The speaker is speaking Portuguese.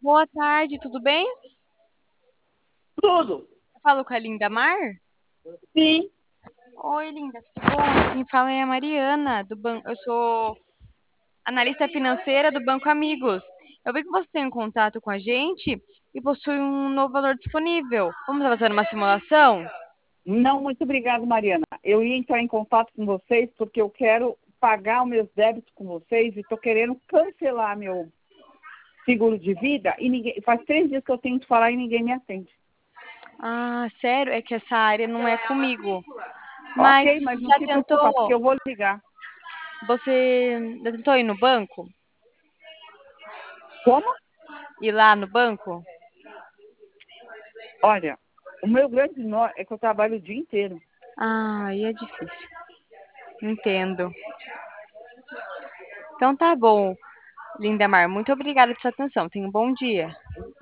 Boa tarde, tudo bem? Tudo. Eu falo com a Linda Mar? Sim. Oi, Linda, tudo bom? Quem fala é a Mariana, do banco. Eu sou analista financeira do Banco Amigos. Eu vi que você tem um contato com a gente e possui um novo valor disponível. Vamos fazer uma simulação? Não, muito obrigado, Mariana. Eu ia entrar em contato com vocês porque eu quero pagar os meus débitos com vocês e estou querendo cancelar meu seguro de vida e ninguém, faz 3 dias que eu tento falar e ninguém me atende. Ah, sério? É que essa área não é comigo. Mas Ok, mas você não já se preocupa, porque tentou? eu vou ligar. Você já tentou ir no banco? Como? Ir lá no banco? Olha, o meu grande nó é que eu trabalho o dia inteiro. Ah, aí é difícil. Entendo. Então tá bom. Lindamar, muito obrigada pela sua atenção. Tenha um bom dia.